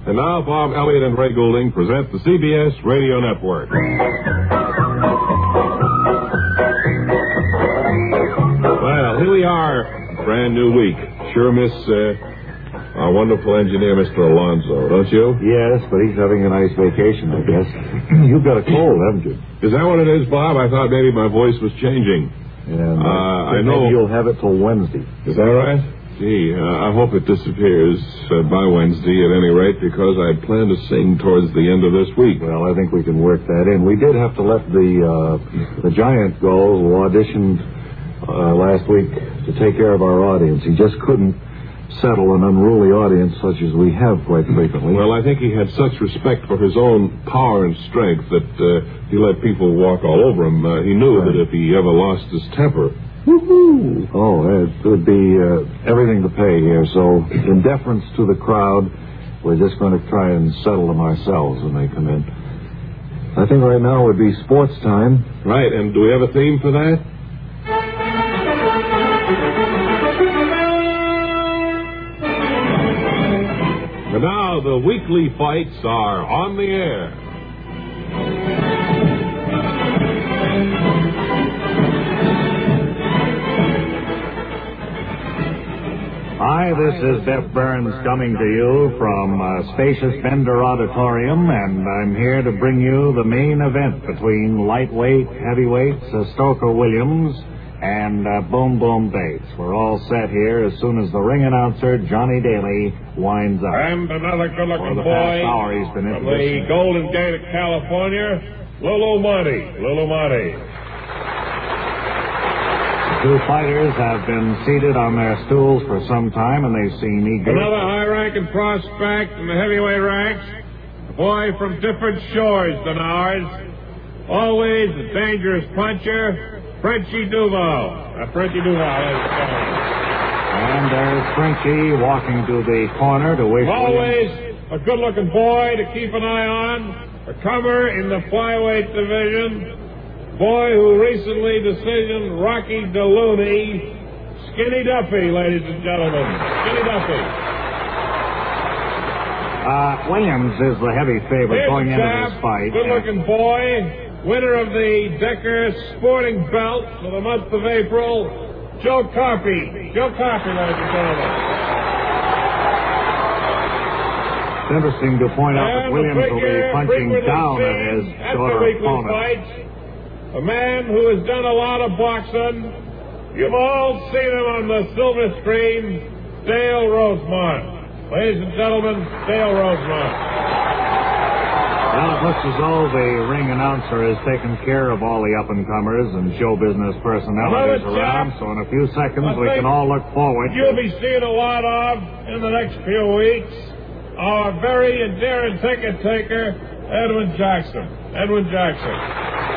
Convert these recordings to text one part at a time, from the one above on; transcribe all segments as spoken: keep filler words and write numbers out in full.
And now Bob Elliott and Ray Goulding present the C B S Radio Network. Well, here we are, brand new week. Sure miss uh, our wonderful engineer, Mister Alonzo, don't you? Yes, but he's having a nice vacation, I guess. You've got a cold, haven't you? Is that what it is, Bob? I thought maybe my voice was changing. And uh, uh, I know you'll have it till Wednesday. Is that right? Gee, uh, I hope it disappears uh, by Wednesday at any rate, because I plan to sing towards the end of this week. Well, I think we can work that in. We did have to let the uh, the giant go who auditioned uh, last week to take care of our audience. He just couldn't settle an unruly audience such as we have quite frequently. Well, I think he had such respect for his own power and strength that uh, he let people walk all over him. Uh, he knew right. that if he ever lost his temper... Woo-hoo. Oh, it would be uh, everything to pay here. So, in deference to the crowd, we're just going to try and settle them ourselves when they come in. I think right now would be sports time. Right, and do we have a theme for that? And now the weekly fights are on the air. Hi, this is Deaf Burns coming to you from uh, spacious Bender Auditorium, and I'm here to bring you the main event between lightweight heavyweights uh, Stoker Williams and uh, Boom Boom Bates. We're all set here as soon as the ring announcer, Johnny Daly, winds up. And another good-looking For the boy past hour he's been from introducing. the Golden Gate of California, Lulu Monty. Lulu Monty. Two fighters have been seated on their stools for some time, and they seem eager. Another high-ranking prospect in the heavyweight ranks, a boy from different shores than ours, always a dangerous puncher, Frenchie Duval. Uh, Frenchie Duval, ladies and gentlemen. And there's Frenchie walking to the corner to wish Always Williams... a good-looking boy to keep an eye on, a comer in the flyweight division. Boy who recently decisioned Rocky DeLuny, Skinny Duffy, ladies and gentlemen. Skinny Duffy. Uh, Williams is the heavy favorite Here's going a into chap, this fight. good-looking boy, winner of the Decker Sporting Belt for the month of April, Joe Coffey. Joe Coffey, ladies and gentlemen. It's interesting to point out that And Williams will be punching down at his shorter opponent. Fights, a man who has done a lot of boxing. You've all seen him on the silver screen, Dale Rosemont. Ladies and gentlemen, Dale Rosemont. Well, it looks as though the ring announcer has taken care of all the up-and-comers and show business personalities Another around, chap, so in a few seconds I we can all look forward You'll to... be seeing a lot of in the next few weeks. Our very endearing ticket taker, Edwin Jackson. Edwin Jackson.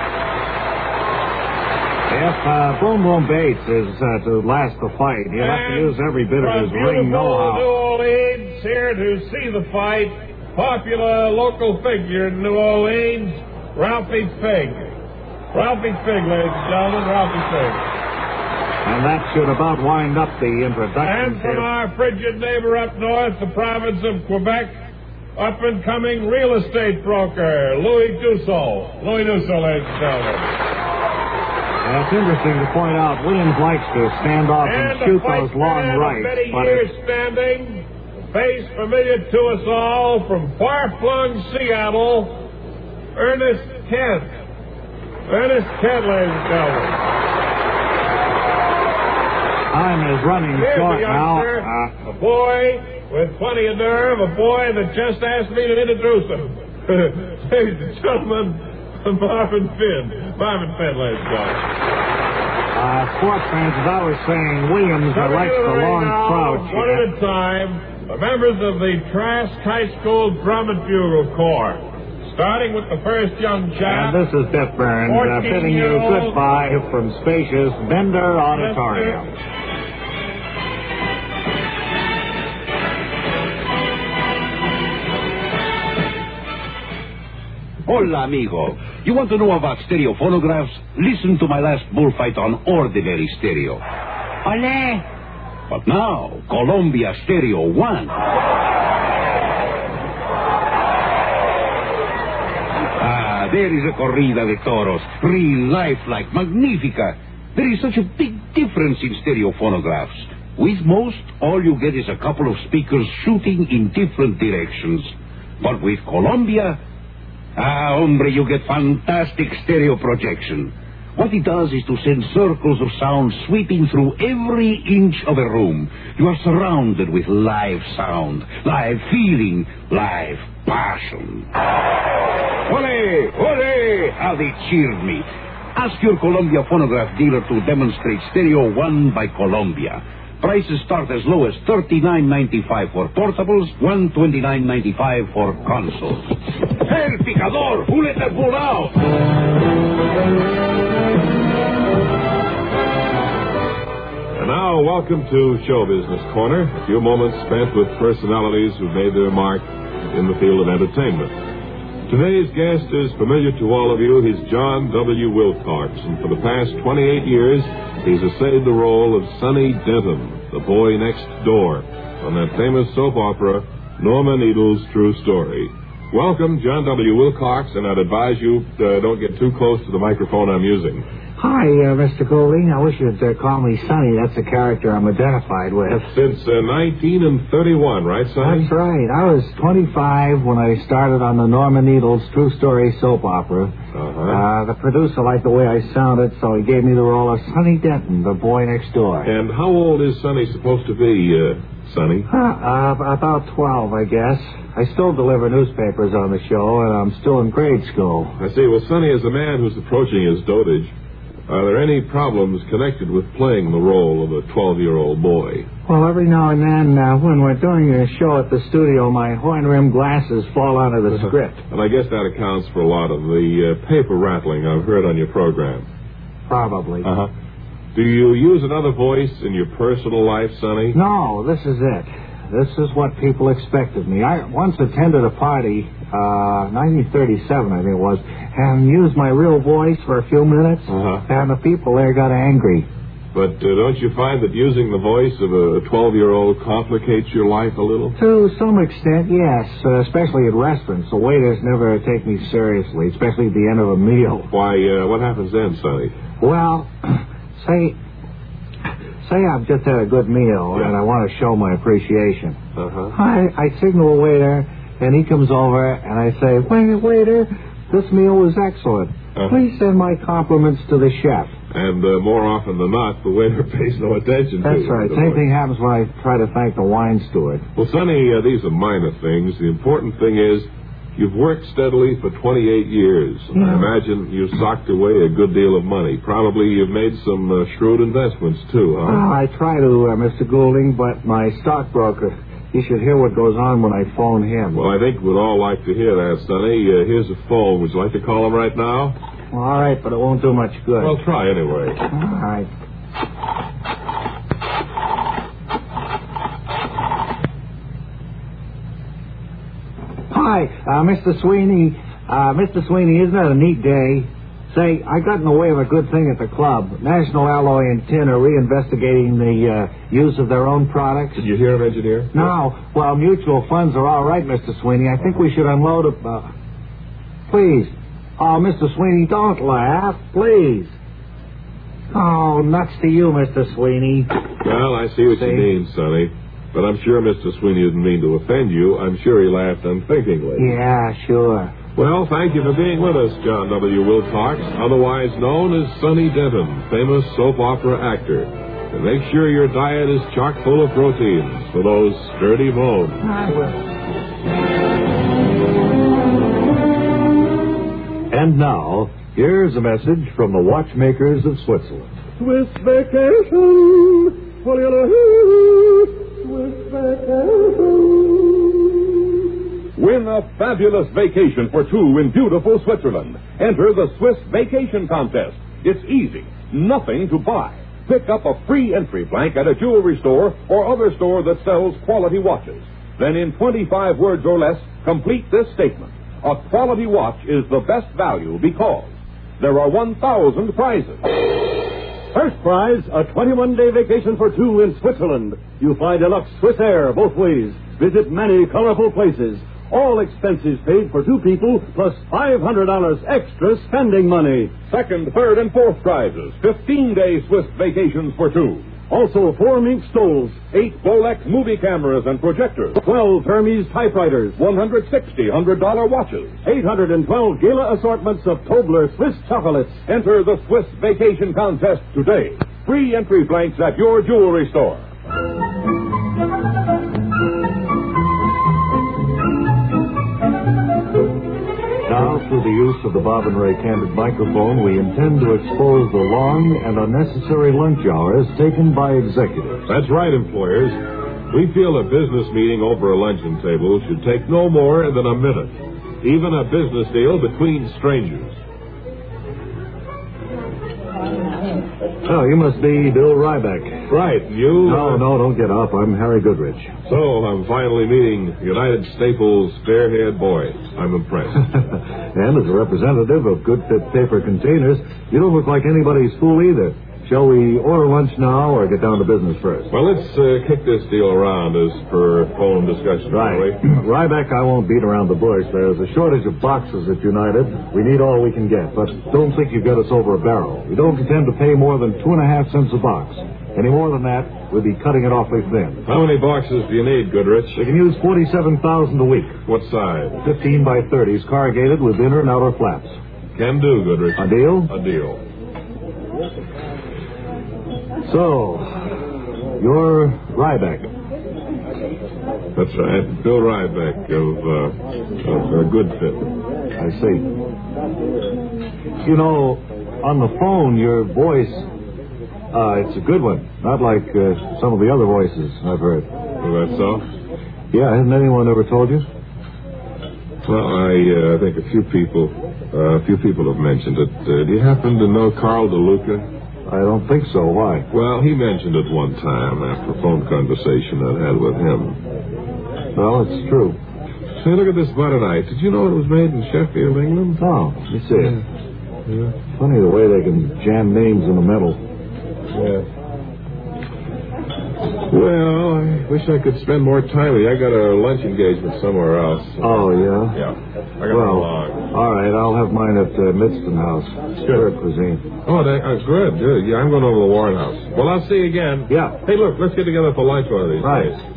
If uh, Boom Boom Bates is uh, to last the fight, he'll have to use every bit of his ring know-how. New Orleans, here to see the fight, popular local figure in New Orleans, Ralphie Fig. Ralphie Fig, ladies and gentlemen, Ralphie Fig. And that should about wind up the introduction. And from our frigid neighbor up north, the province of Quebec, up-and-coming real estate broker, Louis Dussault. Louis Dussault, ladies and gentlemen. Uh, it's interesting to point out Williams likes to stand off and, and shoot those long rights. Many but years standing, a face familiar to us all from far-flung Seattle, Ernest Kent. Ernest Kent, ladies and gentlemen. Time is running Here's short a now. youngster, Uh, a boy with plenty of nerve, a boy that just asked me to introduce him. Ladies and gentlemen, Marvin Finn. Marvin Finn, ladies and gentlemen. uh, sports fans, as I was saying, Williams uh, likes the long now, crouch. One at a time, the members of the Trask High School Drum and Bugle Corps. Starting with the first young chap. And this is Deaf Burns uh, bidding you goodbye from spacious Bender Auditorium. Hola, amigo. You want to know about stereo phonographs? Listen to my last bullfight on ordinary stereo. Ole! But now, Columbia Stereo One. Ah, there is a corrida de toros. Real, lifelike, magnifica. There is such a big difference in stereo phonographs. With most, all you get is a couple of speakers shooting in different directions. But with Columbia, ah, hombre, you get fantastic stereo projection. What it does is to send circles of sound sweeping through every inch of a room. You are surrounded with live sound, live feeling, live passion. Ole! Ole! How they cheered me. Ask your Columbia phonograph dealer to demonstrate Stereo One by Columbia. Prices start as low as thirty-nine ninety-five for portables, one twenty-nine ninety-five for consoles. El Picador! Who let that bull out? And now, welcome to Show Business Corner, a few moments spent with personalities who made their mark in the field of entertainment. Today's guest is familiar to all of you. He's John W. Wilcox, and for the past twenty-eight years, he's essayed the role of Sonny Denton, the boy next door, on that famous soap opera, Norma Needles' True Story. Welcome, John W. Wilcox, and I'd advise you uh, don't get too close to the microphone I'm using. Hi, uh, Mister Goulding. I wish you'd uh, call me Sonny. That's the character I'm identified with. Since uh, nineteen thirty-one, right, Sonny? That's right. I was twenty-five when I started on the Norma Needles' True Story soap opera. Uh-huh. Uh, the producer liked the way I sounded, so he gave me the role of Sonny Denton, the boy next door. And how old is Sonny supposed to be, uh, Sonny? Huh, uh, about twelve, I guess. I still deliver newspapers on the show, and I'm still in grade school. I see. Well, Sonny, as a man who's approaching his dotage, are there any problems connected with playing the role of a twelve-year-old boy? Well, every now and then, uh, when we're doing a show at the studio, my horn-rimmed glasses fall onto the script. And I guess that accounts for a lot of the uh, paper rattling I've heard on your program. Probably. Uh-huh. Do you use another voice in your personal life, Sonny? No, this is it. This is what people expect of me. I once attended a party, uh, nineteen thirty-seven, I think it was, and used my real voice for a few minutes, uh-huh. and the people there got angry. But uh, don't you find that using the voice of a twelve-year-old complicates your life a little? To some extent, yes, uh, especially at restaurants. The waiters never take me seriously, especially at the end of a meal. Why, uh, what happens then, Sonny? Well, say... Say I've just had a good meal, yeah. and I want to show my appreciation. Uh-huh. I, I signal a waiter, and he comes over, and I say, Wait, waiter, this meal was excellent. Uh-huh. Please send my compliments to the chef. And uh, more often than not, the waiter pays no attention That's to you. That's right. Same thing happens when I try to thank the wine steward. Well, Sonny, uh, these are minor things. The important thing is you've worked steadily for twenty-eight years. Yeah. I imagine you've socked away a good deal of money. Probably you've made some uh, shrewd investments, too, huh? Well, I try to, uh, Mister Goulding, but my stockbroker, you should hear what goes on when I phone him. Well, I think we'd all like to hear that, Sonny. Uh, here's a phone. Would you like to call him right now? Well, all right, but it won't do much good. Well, try anyway. All right. Hi, uh, Mister Sweeney. Uh, Mister Sweeney, isn't it a neat day? Say, I got in the way of a good thing at the club. National Alloy and Tin are reinvestigating the uh, use of their own products. Did you hear him, engineer? No. Well, mutual funds are all right, Mister Sweeney. I think we should unload a... Uh... Please. Oh, Mister Sweeney, don't laugh. Please. Oh, nuts to you, Mister Sweeney. Well, I see what see? you mean, Sonny. But I'm sure Mister Sweeney didn't mean to offend you. I'm sure he laughed unthinkingly. Yeah, sure. Well, thank you for being with us, John W. Wilcox, otherwise known as Sonny Denton, famous soap opera actor. And make sure your diet is chock full of proteins for those sturdy bones. I will. And now, here's a message from the watchmakers of Switzerland. Swiss vacation, what do you know? Swiss vacation. Win a fabulous vacation for two in beautiful Switzerland. Enter the Swiss Vacation Contest. It's easy. Nothing to buy. Pick up a free entry blank at a jewelry store or other store that sells quality watches. Then in twenty-five words or less, complete this statement. A quality watch is the best value because there are one thousand prizes. First prize, a twenty-one day vacation for two in Switzerland. You fly deluxe Swiss Air both ways. Visit many colorful places. All expenses paid for two people, plus five hundred dollars extra spending money. Second, third, and fourth prizes. fifteen-day Swiss vacations for two. Also, four mink stoles, Eight Bolex movie cameras and projectors. twelve Hermes typewriters, one hundred sixty one hundred dollar watches. eight hundred twelve Gala assortments of Tobler Swiss chocolates. Enter the Swiss Vacation Contest today. Free entry blanks at your jewelry store. Now, through the use of the Bob and Ray Candid microphone, we intend to expose the long and unnecessary lunch hours taken by executives. That's right, employers. We feel a business meeting over a luncheon table should take no more than a minute, even a business deal between strangers. Oh, you must be Bill Ryback. Right, you... No, no, don't get up. I'm Harry Goodrich. So, I'm finally meeting United Staples Fairhead Boys. I'm impressed. And as a representative of Good Fit Paper Containers, you don't look like anybody's fool either. Shall we order lunch now or get down to business first? Well, let's uh, kick this deal around as per phone discussion. Right. Ryback, I won't beat around the bush. There's a shortage of boxes at United. We need all we can get, but don't think you've got us over a barrel. We don't intend to pay more than two and a half cents a box. Any more than that, we'll be cutting it awfully thin. How many boxes do you need, Goodrich? We can use forty-seven thousand a week. What size? fifteen by thirties, corrugated with inner and outer flaps. Can do, Goodrich. A deal? A deal. So, you're Ryback. That's right. Bill Ryback of, uh, of uh, Good Fit. I see. You know, on the phone, your voice, uh, it's a good one. Not like uh, some of the other voices I've heard. Oh, that's so? Yeah, hasn't anyone ever told you? Well, I uh, think a few people, uh, a few people have mentioned it. Uh, do you happen to know Carl DeLuca? I don't think so. Why? Well, he mentioned it one time after a phone conversation I had with him. Well, it's true. Say, look at this butter knife. Did you know it was made in Sheffield, England? Oh, you see it. Yeah. Funny the way they can jam names in the metal. Yeah. Well, I wish I could spend more time with you. I got a lunch engagement somewhere else. Oh, yeah? Yeah. I got well, a log. All right, I'll have mine at uh, Midston House. Spirit Cuisine. Oh, they, uh, good, good. Yeah, I'm going over to the Warren House. Well, I'll see you again. Yeah. Hey, look, let's get together for lunch one of these right. days.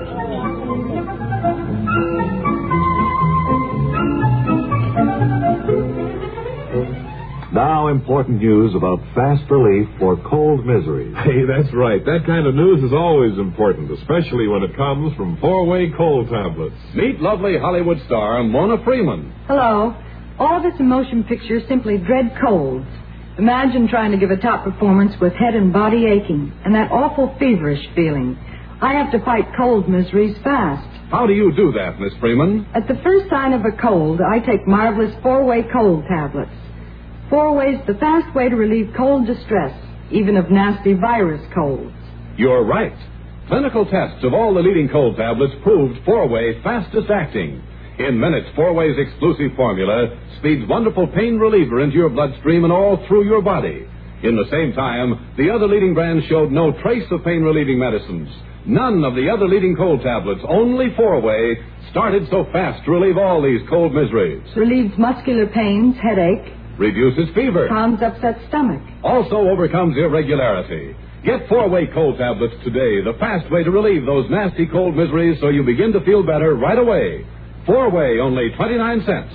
Now, important news about fast relief for cold miseries. Hey, that's right. That kind of news is always important, especially when it comes from four-way cold tablets. Meet lovely Hollywood star Mona Freeman. Hello. All of us in motion pictures simply dread colds. Imagine trying to give a top performance with head and body aching and that awful feverish feeling. I have to fight cold miseries fast. How do you do that, Miss Freeman? At the first sign of a cold, I take Marvelous four-way cold tablets. Four Way's the fast way to relieve cold distress, even of nasty virus colds. You're right. Clinical tests of all the leading cold tablets proved four-way fastest acting. In minutes, four-way's exclusive formula speeds wonderful pain reliever into your bloodstream and all through your body. In the same time, the other leading brands showed no trace of pain-relieving medicines. None of the other leading cold tablets, only four-way, started so fast to relieve all these cold miseries. Relieves muscular pains, headache. Reduces fever. Calms upset stomach. Also overcomes irregularity. Get four-way cold tablets today, the fast way to relieve those nasty cold miseries so you begin to feel better right away. Four-way, only twenty-nine cents.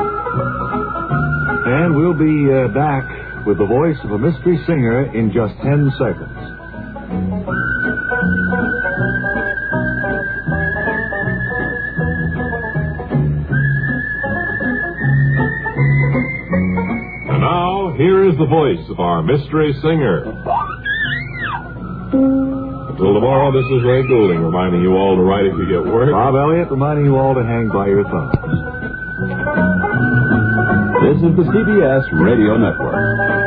And we'll be uh, back with the voice of a mystery singer in just ten seconds. And now, here is the voice of our mystery singer. Until tomorrow, this is Ray Goulding reminding you all to write if you get work. Bob Elliott reminding you all to hang by your thumbs. This is the C B S Radio Network.